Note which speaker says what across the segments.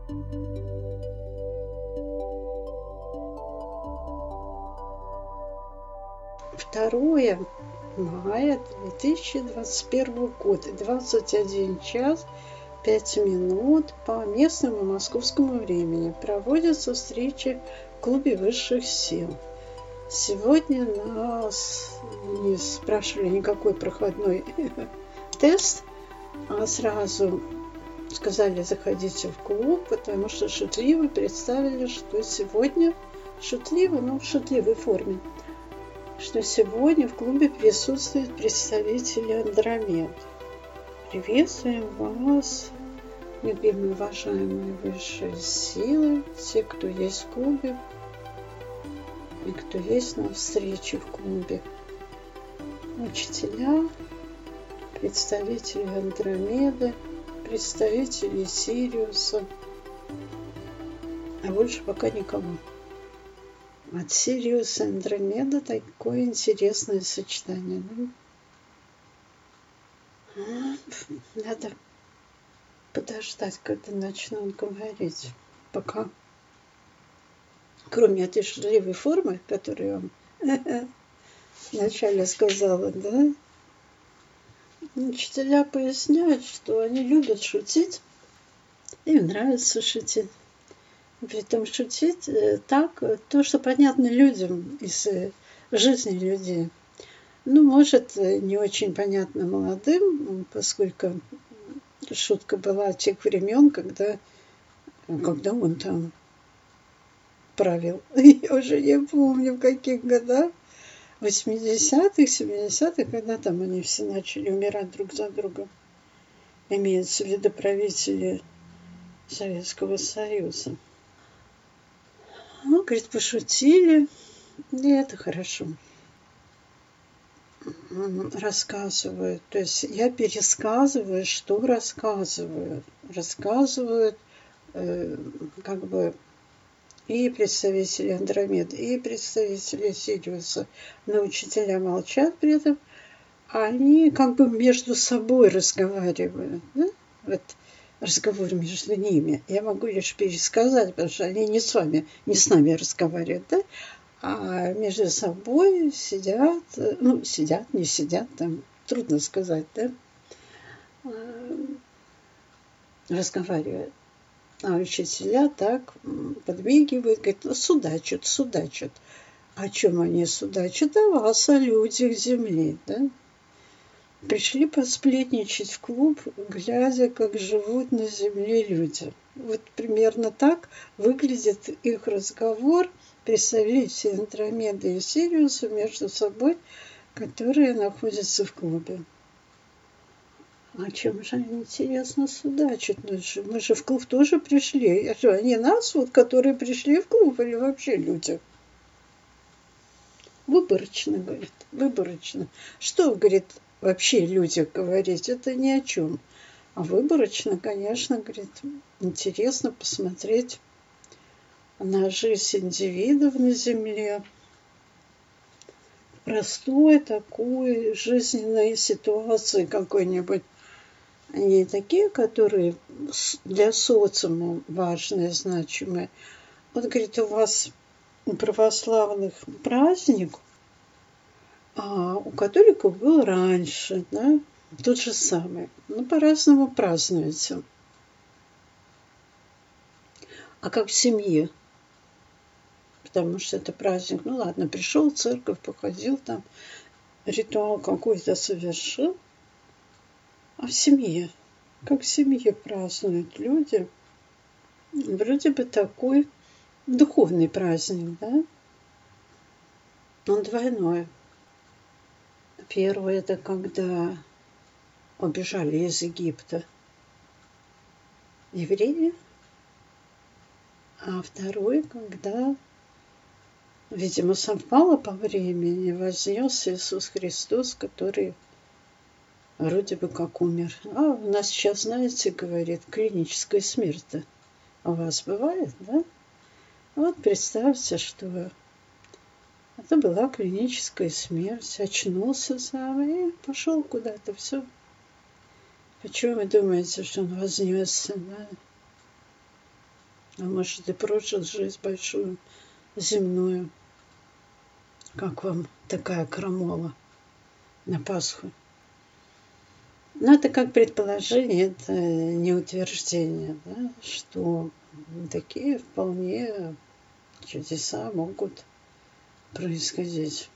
Speaker 1: 2 мая 2021 года, 21 час 5 минут по местному московскому времени. Проводятся встречи в клубе высших сил. Сегодня нас не спрашивали никакой проходной тест, а сразу сказали: заходите в клуб, потому что шутливо представили, что сегодня, шутливо, но в шутливой форме, что сегодня в клубе присутствуют представители Андромед. Приветствуем вас, любимые, уважаемые высшие силы, те, кто есть в клубе и кто есть на встрече в клубе. Учителя, представители Андромеды, представители Сириуса, а больше пока никого. От Сириуса и Андромеда такое интересное сочетание. Надо подождать, когда начнут говорить. Пока, кроме этой шутливой формы, которую я вам вначале сказала, да, учителя поясняют, что они любят шутить, им нравится шутить. Притом шутить так, то, что понятно людям из жизни людей. Ну, может, не очень понятно молодым, поскольку шутка была тех времен, когда он там правил. Я уже не помню, в каких годах. 80-х, 70-х, когда там они все начали умирать друг за другом. Имеется в виду правители Советского Союза. Ну, говорит, пошутили, и это хорошо. Рассказывают, то есть я пересказываю, что рассказывают. Рассказывают как бы и представители Андромеды, и представители Сириуса. Но учителя молчат при этом, они как бы между собой разговаривают. Да? Вот разговор между ними. Я могу лишь пересказать, потому что они не с нами разговаривают, да? А между собой сидят, не сидят, там трудно сказать, да? Разговаривают. А учителя так подмигивают, говорят, судачат. О чем они судачат? О вас, о людях земли, да? Пришли посплетничать в клуб, глядя, как живут на земле люди. Вот примерно так выглядит их разговор представителей Андромеды и Сириуса между собой, которые находятся в клубе. О чем же они, интересно, судачат? Мы же в клуб тоже пришли. Они нас, которые пришли в клуб, или вообще люди? Выборочно, говорит, выборочно. Что, говорит, вообще люди говорить? Это ни о чем. А выборочно, конечно, говорит, интересно посмотреть на жизнь индивидов на Земле. Простой такой жизненной ситуации какой-нибудь. Не такие, которые для социума важные, значимые. Вот, говорит, у вас у православных праздник, а у католиков был раньше, да, тот же самый. Но по-разному празднуется. А как в семье? Потому что это праздник, ну ладно, пришел в церковь, походил там, ритуал какой-то совершил. А в семье? Как в семье празднуют люди? Вроде бы такой духовный праздник, да? Он двойной. Первый — это когда убежали из Египта евреи. А второй, когда, видимо, совпало по времени, вознесся Иисус Христос, который вроде бы как умер. А у нас сейчас, знаете, говорит, клиническая смерть-то у вас бывает, да? Вот представьте, что это была клиническая смерть. Очнулся сам и пошел куда-то. Все. Почему вы думаете, что он вознесся? Да? А может, и прожил жизнь большую, земную. Как вам такая крамола на Пасху? Но это как предположение, это не утверждение, да, что такие вполне чудеса могут происходить.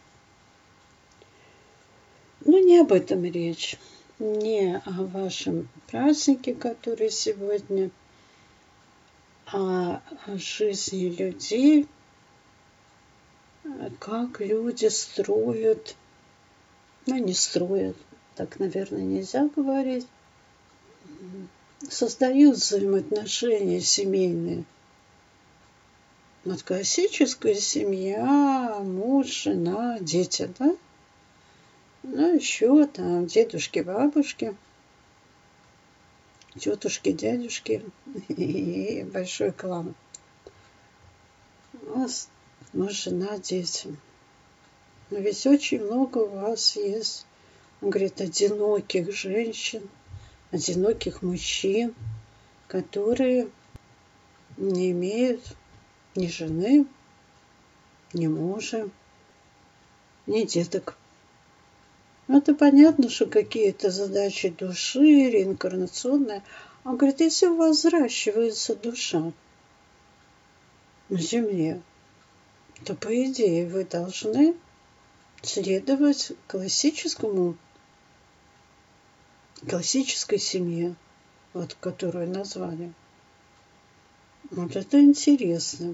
Speaker 1: Но не об этом речь. Не о вашем празднике, который сегодня, а о жизни людей, как люди строят, ну не строят, так, наверное, нельзя говорить, создают взаимоотношения семейные. Вот классическая семья, муж, жена, дети, да? Ну, еще там дедушки, бабушки, тетушки, дядюшки и большой клан. Муж, жена, дети. Но ведь очень много у вас есть, он говорит, одиноких женщин, одиноких мужчин, которые не имеют ни жены, ни мужа, ни деток. Это понятно, что какие-то задачи души, реинкарнационные. Он говорит, если у вас взращивается душа на земле, то, по идее, вы должны следовать классической семье, вот, которую назвали. Вот это интересно.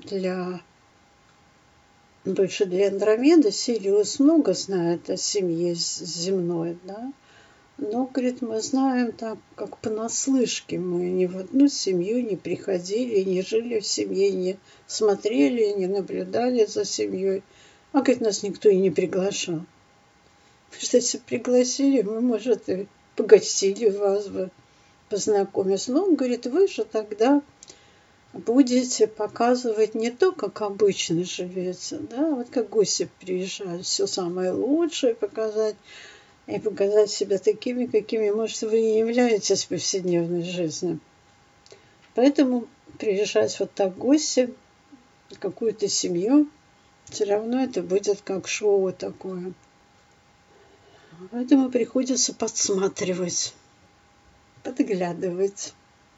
Speaker 1: Больше для Андромеды Сириус много знает о семье земной, да. Но, говорит, мы знаем так, как понаслышке. Мы ни в одну семью не приходили, не жили в семье, не смотрели, не наблюдали за семьей. А, говорит, нас никто и не приглашал. Потому что если пригласили, мы, может, и погостили вас бы, познакомились. Но он говорит, вы же тогда будете показывать не то, как обычно живется, да, вот как гости приезжают, все самое лучшее показать, и показать себя такими, какими, может, вы не являетесь в повседневной жизни. Поэтому приезжать вот так гости, в какую-то семью, все равно это будет как шоу такое. Поэтому приходится подсматривать, подглядывать.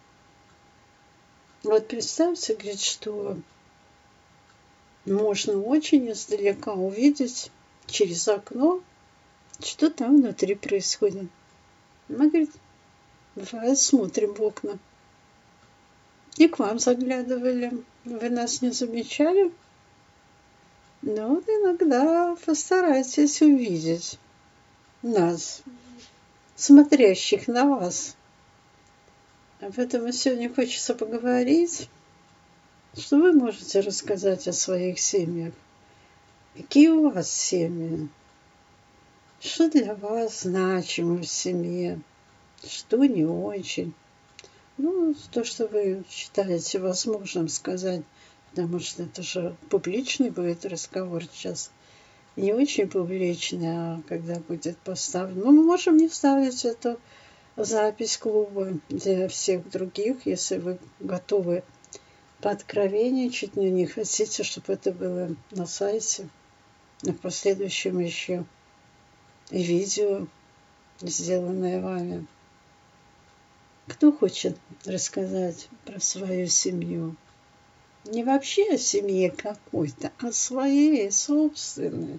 Speaker 1: Вот представьте, говорит, что можно очень издалека увидеть через окно, что там внутри происходит. Мы, говорит, бывает, смотрим в окна. И к вам заглядывали. Вы нас не замечали? Но вот иногда постарайтесь увидеть нас, смотрящих на вас. Об этом сегодня хочется поговорить. Что вы можете рассказать о своих семьях? Какие у вас семьи? Что для вас значимо в семье? Что не очень? Ну, то, что вы считаете возможным сказать, потому что это же публичный будет разговор сейчас. Не очень публичный, а когда будет поставлен. Ну, мы можем не ставить эту запись клуба для всех других, если вы готовы пооткровенничать, но не хотите, чтобы это было на сайте. А в последующем еще и видео, сделанное вами. Кто хочет рассказать про свою семью? Не вообще о семье какой-то, а своей, собственной.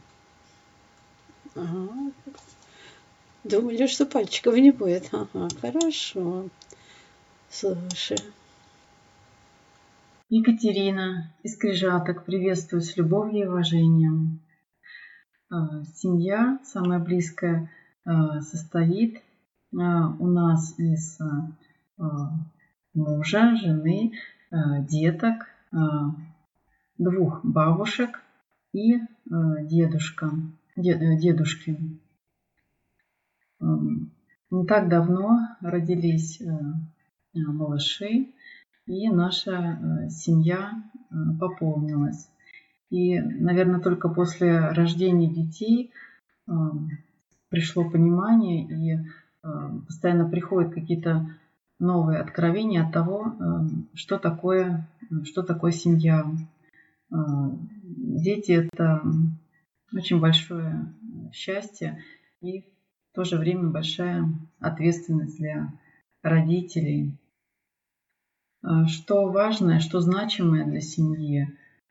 Speaker 1: Ага. Думали, что пальчиков не будет. Ага, хорошо. Слушай.
Speaker 2: Екатерина из Крижаток приветствую с любовью и уважением. Семья, самая близкая, состоит у нас из мужа, жены, деток, двух бабушек и дедушки. Не так давно родились малыши, и наша семья пополнилась. И, наверное, только после рождения детей пришло понимание, и постоянно приходят какие-то новые откровения от того, что такое семья. Дети – это очень большое счастье и в то же время большая ответственность для родителей. Что важное, что значимое для семьи,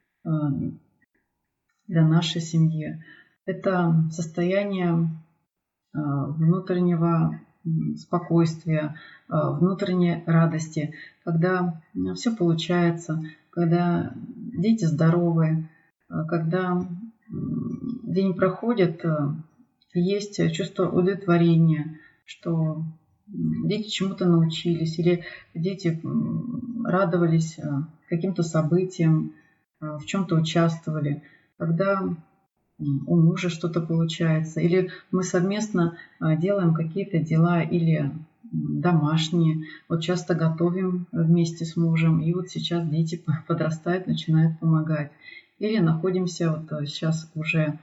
Speaker 2: для нашей семьи, это состояние внутреннего спокойствия, внутренней радости, когда все получается, когда дети здоровы, когда день проходит, есть чувство удовлетворения, что дети чему-то научились, или дети радовались каким-то событиям, в чем-то участвовали, когда у мужа что-то получается, или мы совместно делаем какие-то дела, или домашние. Вот часто готовим вместе с мужем, и вот сейчас дети подрастают, начинают помогать. Или находимся, вот сейчас уже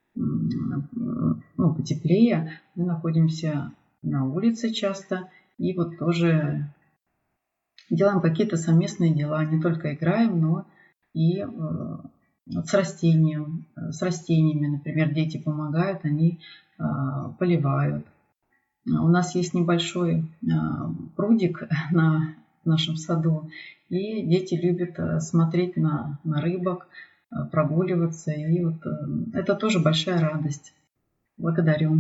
Speaker 2: потеплее, мы находимся на улице часто, и вот тоже делаем какие-то совместные дела, не только играем, но и с растениями, например, дети помогают, они поливают. У нас есть небольшой прудик на нашем саду, и дети любят смотреть на рыбок, прогуливаться, и вот это тоже большая радость. Благодарю.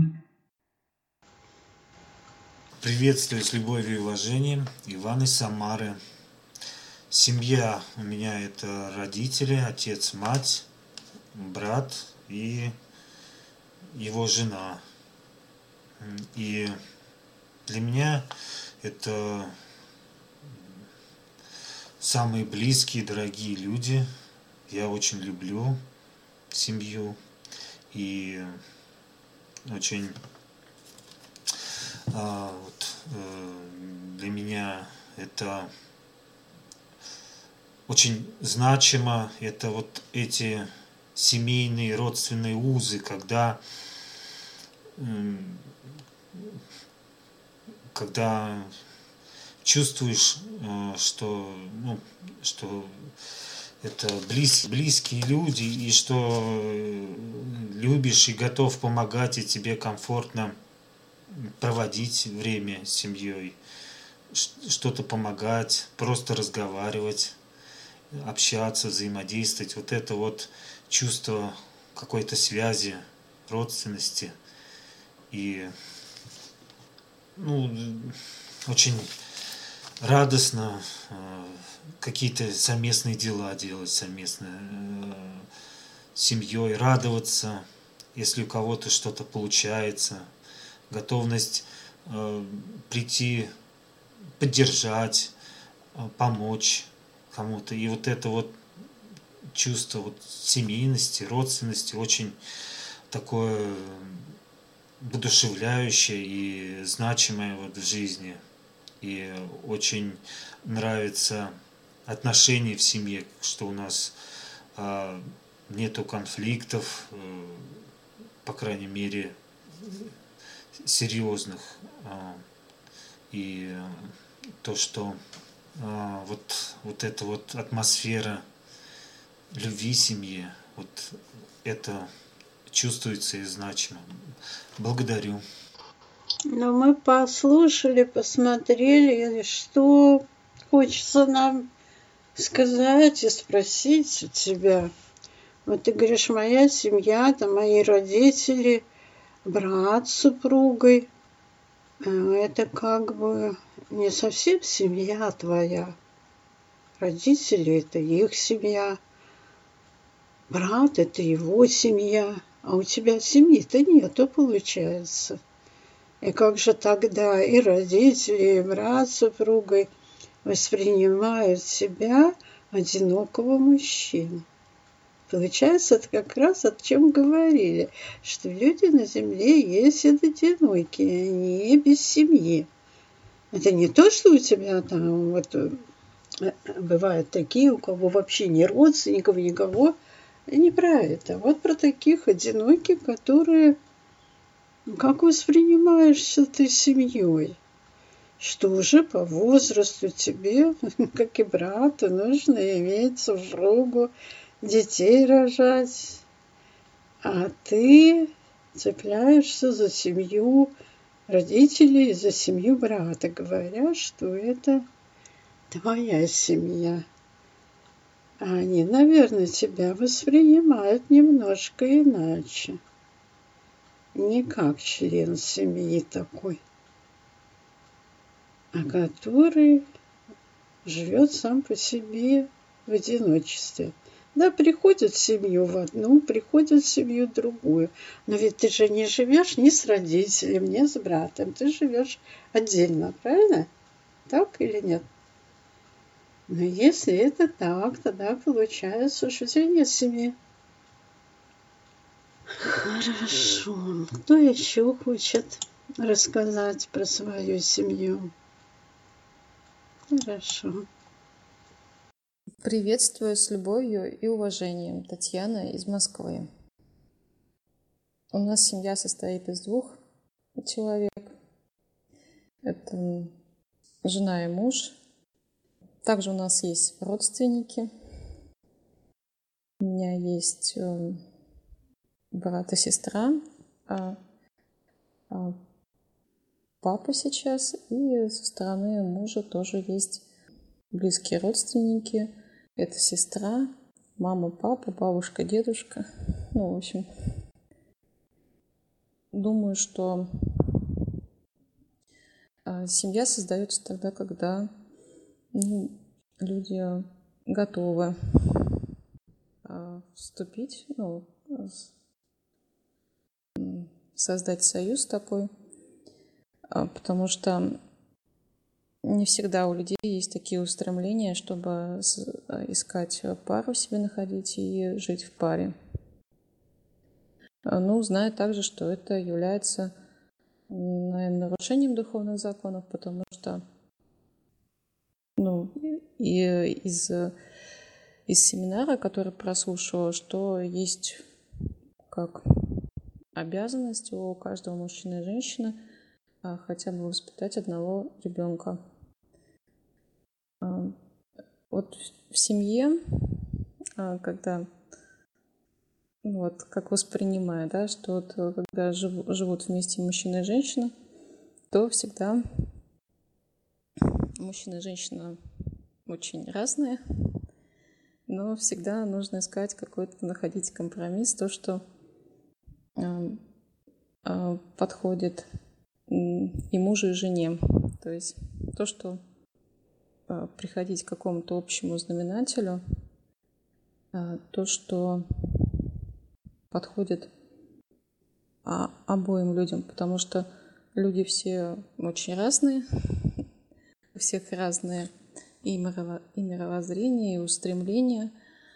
Speaker 3: Приветствую с любовью и уважением. Иван из Самары. Семья у меня это родители, отец, мать, брат и его жена. И для меня это самые близкие, дорогие люди. Я очень люблю семью и очень для меня это очень значимо, это вот эти семейные родственные узы, когда чувствуешь, что это близкие люди, и что любишь и готов помогать, и тебе комфортно проводить время с семьей, что-то помогать, просто разговаривать, общаться, взаимодействовать. Вот это вот чувство какой-то связи, родственности. И очень радостно какие-то совместные дела делать, совместно с семьей, радоваться, если у кого-то что-то получается, готовность прийти, поддержать, помочь кому-то. И вот это вот чувство вот семейности, родственности очень такое воодушевляющее и значимое вот в жизни. И очень нравится отношения в семье, что у нас нету конфликтов, по крайней мере, серьезных. И то, что вот эта вот атмосфера любви в семье, вот это чувствуется и значимо. Благодарю.
Speaker 1: Но мы послушали, посмотрели, что хочется нам сказать и спросить у тебя. Вот ты говоришь, моя семья, там мои родители, брат с супругой. Это как бы не совсем семья твоя. Родители – это их семья. Брат – это его семья. А у тебя семьи-то нету, получается. И как же тогда и родители, и брат с супругой воспринимают себя одинокого мужчину? Получается, это как раз о чем говорили, что люди на земле есть одинокие, они без семьи. Это не то, что у тебя там вот бывают такие, у кого вообще ни родственников, никого. Не про это. Вот про таких одиноких, которые... Как воспринимаешься ты семьей? что уже по возрасту тебе, как и брату, нужно иметь супругу, детей рожать, а ты цепляешься за семью родителей и за семью брата, говоря, что это твоя семья. А они, наверное, тебя воспринимают немножко иначе. Не как член семьи такой, а который живет сам по себе в одиночестве. Да, приходят в семью в одну, приходят в семью в другую. Но ведь ты же не живешь ни с родителем, ни с братом. Ты живешь отдельно, правильно? Так или нет? Но если это так, тогда получается, что у тебя нет семьи. Хорошо. Кто еще хочет рассказать про свою семью? Хорошо.
Speaker 4: Приветствую с любовью и уважением. Татьяна из Москвы. У нас семья состоит из 2 человек. Это жена и муж. Также у нас есть родственники. У меня есть брат и сестра, папа сейчас. И со стороны мужа тоже есть близкие родственники. Это сестра, мама, папа, бабушка, дедушка. В общем, думаю, что семья создается тогда, когда люди готовы вступить, создать союз такой, потому что не всегда у людей есть такие устремления, чтобы искать пару себе находить и жить в паре. Знаю также, что это является, наверное, нарушением духовных законов, потому что и из семинара, который прослушала, что есть как обязанность у каждого мужчины и женщины хотя бы воспитать одного ребенка. Вот в семье, когда как воспринимаю, да, что когда живут вместе мужчина и женщина, то всегда мужчина и женщина очень разные, но всегда нужно искать какой-то, находить компромисс, то, что подходит и мужу, и жене. То есть то, что приходить к какому-то общему знаменателю, то, что подходит обоим людям, потому что люди все очень разные, у всех разные и мировоззрение, и устремления.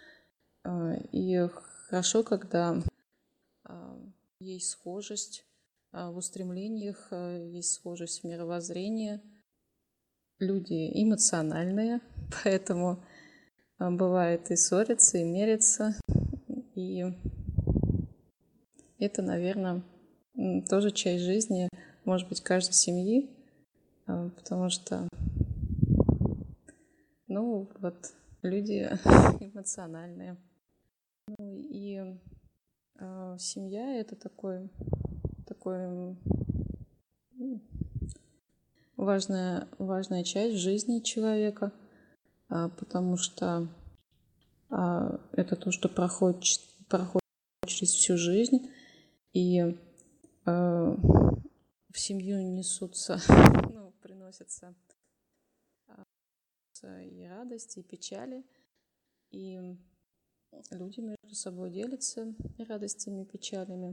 Speaker 4: И хорошо, когда есть схожесть в устремлениях, есть схожесть в мировоззрении. Люди эмоциональные, поэтому бывает и ссорятся, и мерятся. И это, наверное, тоже часть жизни, может быть, каждой семьи, потому что, люди эмоциональные. И семья — это такой важная часть жизни человека, потому что это то, что проходит через всю жизнь, и в семью несутся, приносятся и радости, и печали, и люди между собой делятся и радостями, и печалями.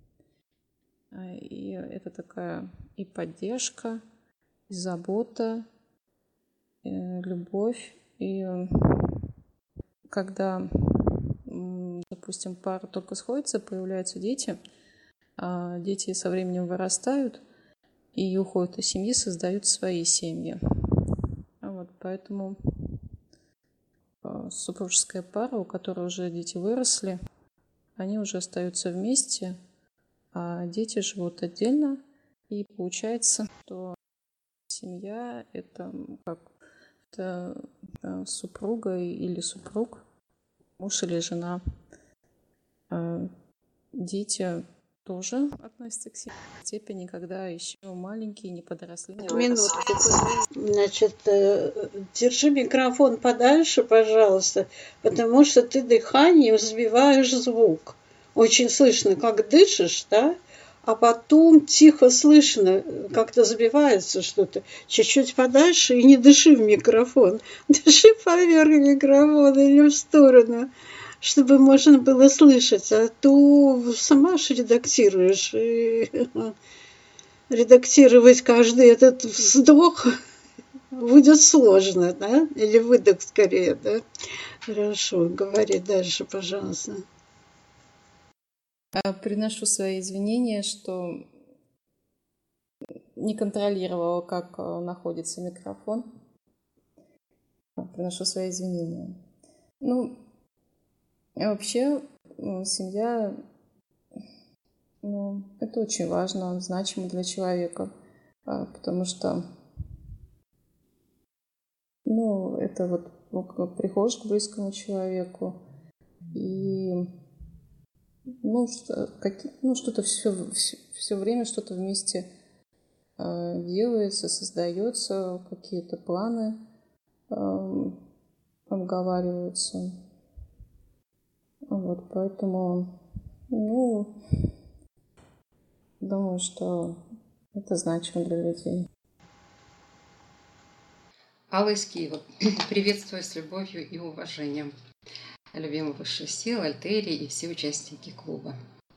Speaker 4: И это такая и поддержка, и забота, и любовь. И когда, допустим, пара только сходится, появляются дети, дети со временем вырастают и уходят из семьи, создают свои семьи. Поэтому супружеская пара, у которой уже дети выросли, они уже остаются вместе, а дети живут отдельно. И получается, что семья — это как это супруга или супруг, муж или жена. Дети тоже относятся к семье в степени, когда еще маленькие, не подросли.
Speaker 1: Минутку. Значит, держи микрофон подальше, пожалуйста, потому что ты дыханием сбиваешь звук. Очень слышно, как дышишь, да? А потом тихо слышно, как-то забивается что-то. Чуть-чуть подальше и не дыши в микрофон. Дыши поверх микрофона или в сторону, чтобы можно было слышать. А то сама ж редактируешь. И редактировать каждый этот вздох будет сложно, да? Или выдох скорее, да? Хорошо, говори дальше, пожалуйста.
Speaker 4: Приношу свои извинения, что не контролировала, как находится микрофон. Приношу свои извинения. Ну, вообще, семья, это очень важно, значимо для человека, потому что, это вот приходишь к близкому человеку и что-то все время что-то вместе делается, создается, какие-то планы обговариваются. Вот, поэтому, думаю, что это значимо для людей.
Speaker 5: Алла из Киева. Приветствую с любовью и уважением. Любимые высшие силы, альтерии и все участники клуба.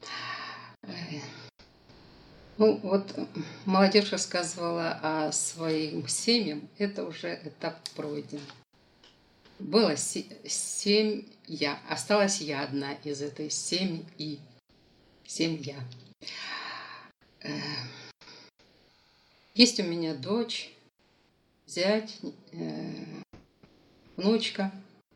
Speaker 5: Молодежь рассказывала о своих семьях. Это уже этап пройден. Было 7 я. Осталась я одна из этой семьи. Семья. Есть у меня дочь, зять, внучка,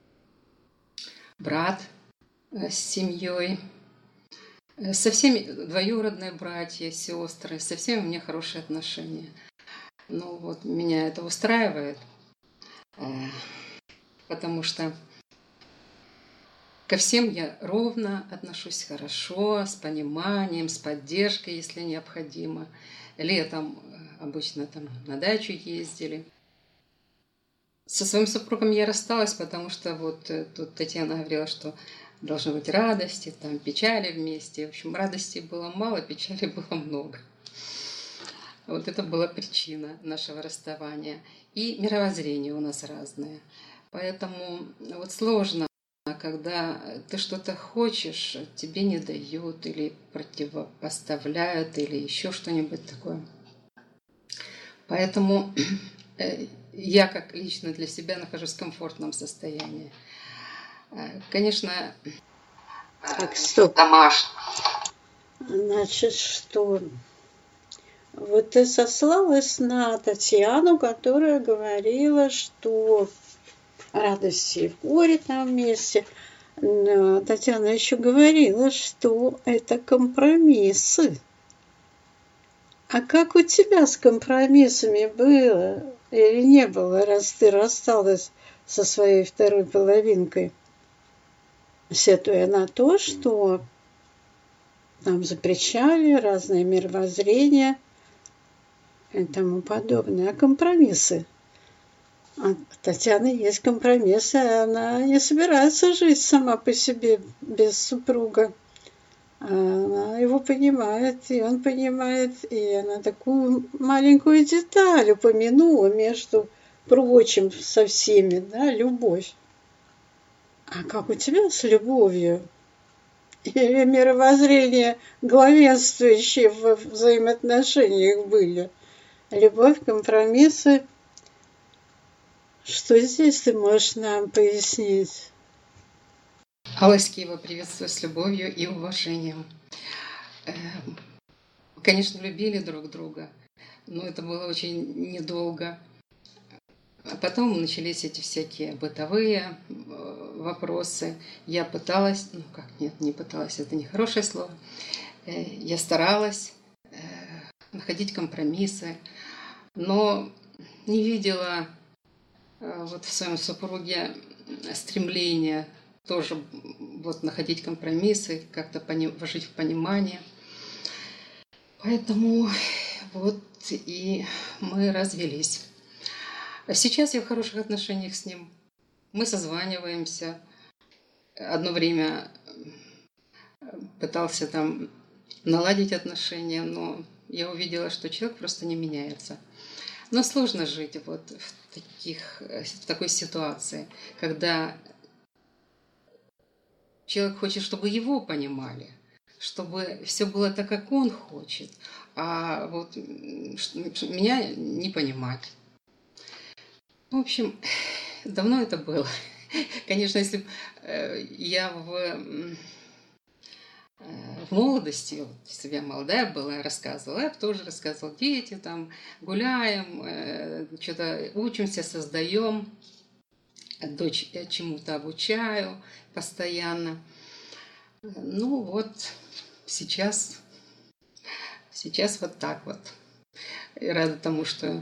Speaker 5: брат с семьей, со всеми двоюродные братья, сестры, со всеми у меня хорошие отношения. Меня это устраивает, потому что ко всем я ровно отношусь хорошо, с пониманием, с поддержкой, если необходимо. Летом обычно на дачу ездили. Со своим супругом я рассталась, потому что тут Татьяна говорила, что должны быть радости, печали вместе. В общем, радости было мало, печали было много. Вот это была причина нашего расставания. И мировоззрение у нас разное. Поэтому сложно, когда ты что-то хочешь, тебе не дают или противопоставляют, или еще что-нибудь такое. Поэтому я как лично для себя нахожусь в комфортном состоянии. Конечно,
Speaker 1: Так, стоп. Значит, что? Вот ты сослалась на Татьяну, которая говорила, что радости в горе там вместе. Но Татьяна еще говорила, что это компромиссы. А как у тебя с компромиссами было или не было, раз ты рассталась со своей второй половинкой, сетуя на то, что нам запрещали разные мировоззрения и тому подобное. А компромиссы? А Татьяна есть компромиссы, она не собирается жить сама по себе без супруга. Она его понимает, и он понимает, и она такую маленькую деталь упомянула, между прочим, со всеми, да, любовь. А как у тебя с любовью? Или мировоззрение главенствующие в взаимоотношениях были? Любовь, компромиссы. Что здесь ты можешь нам пояснить?
Speaker 5: Алла из Киева, приветствую с любовью и уважением. Конечно, любили друг друга, но это было очень недолго. А потом начались эти всякие бытовые вопросы. Я пыталась, не пыталась, это нехорошее слово. Я старалась находить компромиссы, но не видела вот в своем супруге стремления тоже вот находить компромиссы, как-то жить в понимании. Поэтому вот и мы развелись. А сейчас я в хороших отношениях с ним. Мы созваниваемся. Одно время пытался там наладить отношения, но я увидела, что человек просто не меняется. Но сложно жить вот в такой ситуации, когда человек хочет, чтобы его понимали, чтобы все было так, как он хочет, а вот меня не понимать. В общем, давно это было. Конечно, если я в молодости, вот, если я молодая была, рассказывала, я тоже рассказывала, дети там, гуляем, что-то учимся, создаем, дочь я чему-то обучаю постоянно. Ну вот, сейчас вот так вот. И рада тому, что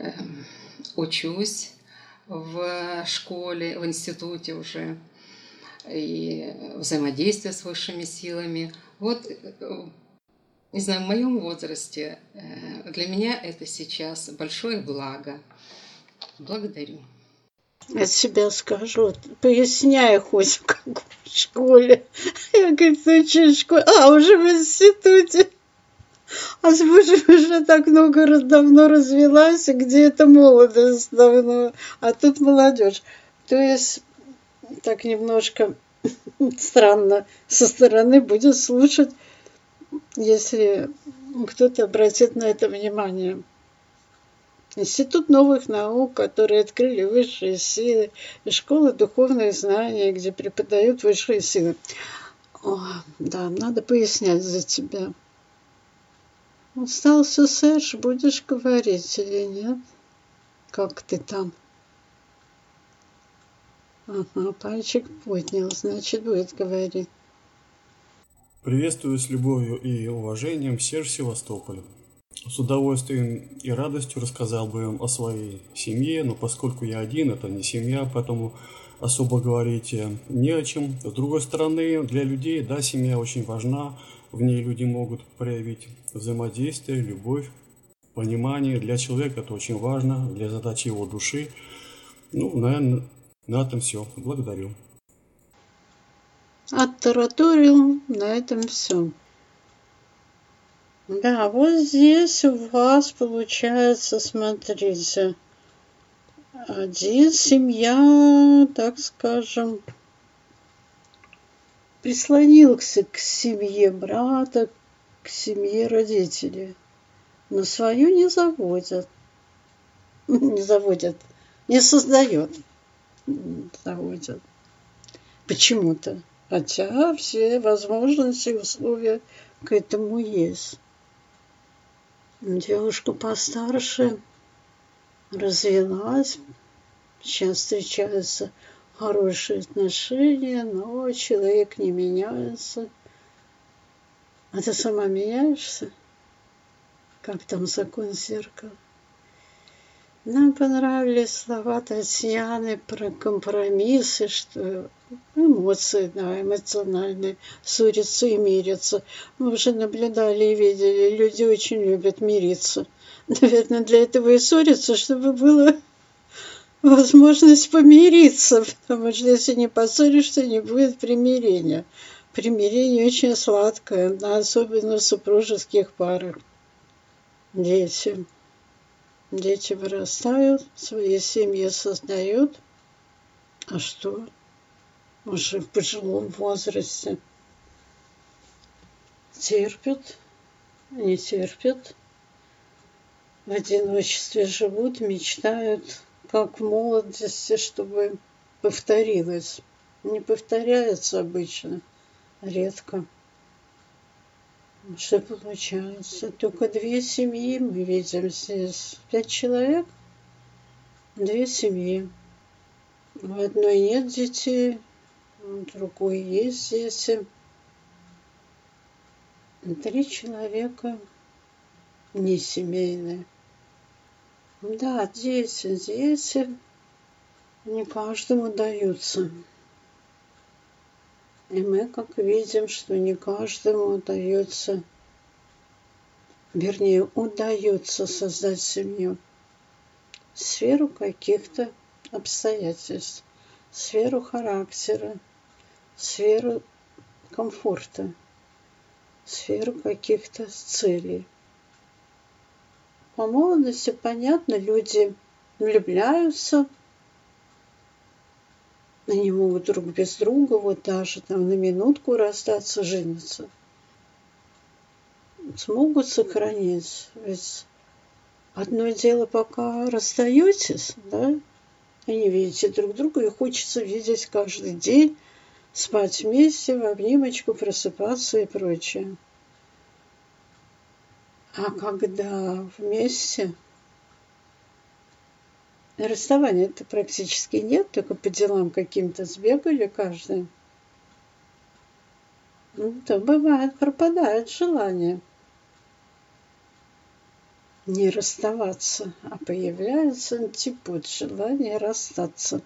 Speaker 5: учусь в школе, в институте уже, и взаимодействие с высшими силами. Вот, не знаю, в моем возрасте для меня это сейчас большое благо. Благодарю.
Speaker 1: От себя скажу, поясняю хоть в какой школе. Я, говорит, учусь в школе, уже в институте. А с мужем уже так давно развелась, где это молодость давно, а тут молодежь. То есть так немножко странно со стороны будет слушать, если кто-то обратит на это внимание. Институт новых наук, который открыли высшие силы, и школа духовных знаний, где преподают высшие силы. Да, надо пояснять за тебя. Остался Серж, будешь говорить или нет? Как ты там? Ага, пальчик поднял, значит, будет говорить.
Speaker 6: Приветствую с любовью и уважением Серж Севастополь. С удовольствием и радостью рассказал бы вам о своей семье, но поскольку я один, это не семья, поэтому особо говорить не о чем. С другой стороны, для людей, да, семья очень важна, в ней люди могут проявить взаимодействие, любовь, понимание. Для человека это очень важно, для задачи его души. Ну, наверное, на этом все. Благодарю.
Speaker 1: Оттараторил, на этом все. Да, вот здесь у вас получается, смотрите, один семья, так скажем, прислонился к семье брата, к семье родителей, но свою не заводят, не создает, заводят почему-то, хотя все возможности и условия к этому есть. Девушка постарше развелась, сейчас встречаются хорошие отношения, но человек не меняется. А ты сама меняешься? Как там закон зеркала? Нам понравились слова Татьяны про компромиссы, что эмоции, да, эмоциональные, ссорятся и мирятся. Мы уже наблюдали и видели, люди очень любят мириться. Наверное, для этого и ссорятся, чтобы была возможность помириться, потому что если не поссоришься, не будет примирения. Примирение очень сладкое, особенно в супружеских парах. Дети вырастают, свои семьи создают. А что? Уже в пожилом возрасте. Терпят, не терпят. В одиночестве живут, мечтают, как в молодости, чтобы повторилось. Не повторяется обычно, редко. Что получается? Только 2 семьи мы видим здесь. 5 человек, 2 семьи. У одной нет детей, у другой есть дети. 3 человека не семейные. Да, дети не каждому даются. И мы как видим, что не каждому удается, вернее, удается создать семью в сферу каких-то обстоятельств, в сферу характера, в сферу комфорта, в сферу каких-то целей. По молодости, понятно, люди влюбляются, они могут друг без друга, вот даже там на минутку расстаться, жениться. Смогут сохранить. Ведь одно дело, пока расстаетесь, да, и не видите друг друга, и хочется видеть каждый день, спать вместе, в обнимочку, просыпаться и прочее. А когда вместе, расставания-то практически нет, только по делам каким-то сбегали каждый, то бывает, пропадает желание не расставаться, а появляется антипод, желание расстаться.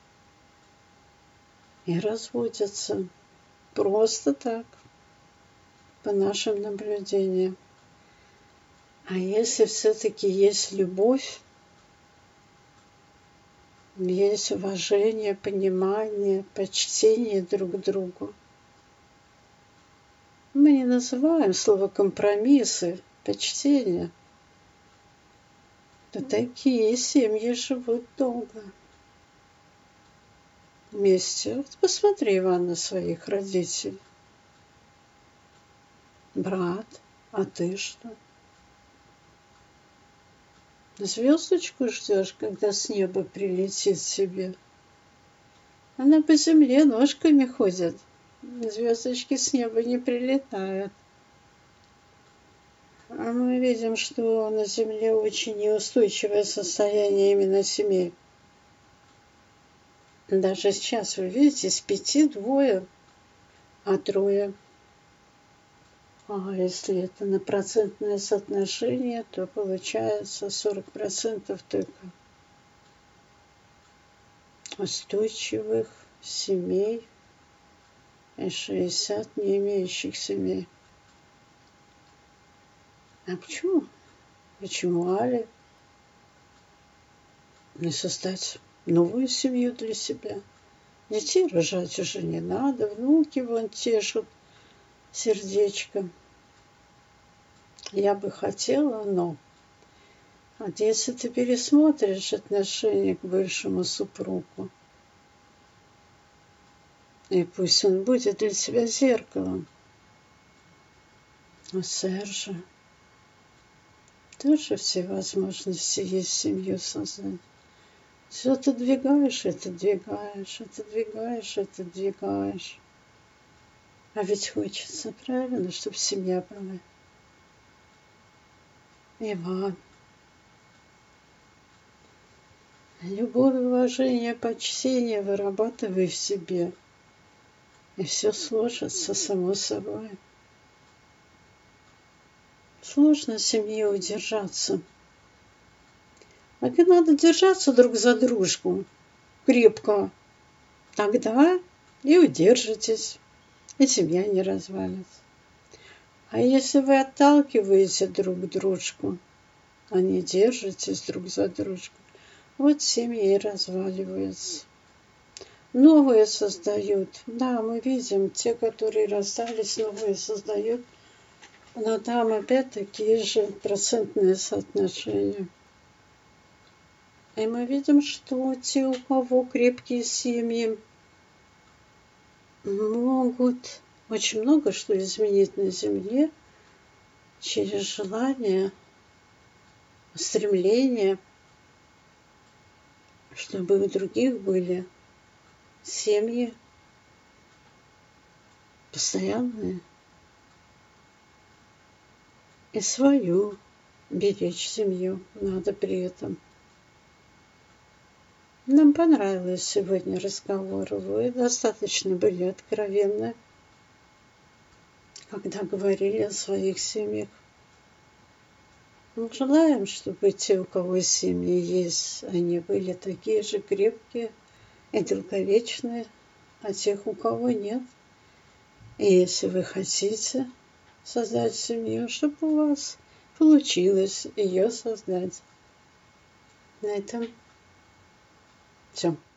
Speaker 1: И разводятся просто так, по нашим наблюдениям. А если все-таки есть любовь, есть уважение, понимание, почтение друг к другу, мы не называем слово компромиссы, почтение, то такие семьи живут долго вместе. Вот посмотри, Иван, на своих родителей. Брат, а ты что? Звездочку ждешь, когда с неба прилетит себе? Она по земле ножками ходит. Звездочки с неба не прилетают. А мы видим, что на земле очень неустойчивое состояние именно семей. Даже сейчас вы видите, с 5 2, а 3. А если это на процентное соотношение, то получается 40% только устойчивых семей и 60 не имеющих семей. А почему? Почему Али не создать новую семью для себя? Детей рожать уже не надо, внуки вон тешут сердечко. Я бы хотела, но вот если ты пересмотришь отношение к бывшему супругу, и пусть он будет для тебя зеркалом, у Сержа тоже все возможности есть семью создать. Все отодвигаешь, отодвигаешь, отодвигаешь, отодвигаешь. А ведь хочется, правильно, чтобы семья была. Иван. Любовь, уважение, почтение вырабатывай в себе. И все сложится само собой. Сложно в семье удержаться. А ведь надо держаться друг за дружку крепко. Тогда и удержитесь, и семья не развалится. А если вы отталкиваете друг дружку, а не держитесь друг за дружку, вот семьи и разваливаются. Новые создают. Да, мы видим, те, которые расстались, новые создают. Но там опять такие же процентные соотношения. И мы видим, что те, у кого крепкие семьи, могут очень много что изменить на земле через желание, стремление, чтобы у других были семьи постоянные. И свою беречь семью надо при этом. Нам понравилось сегодня разговор. Вы достаточно были откровенны, когда говорили о своих семьях. Мы желаем, чтобы те, у кого семьи есть, они были такие же крепкие и долговечные, а тех, у кого нет. И если вы хотите создать семью, чтобы у вас получилось ее создать. На этом все.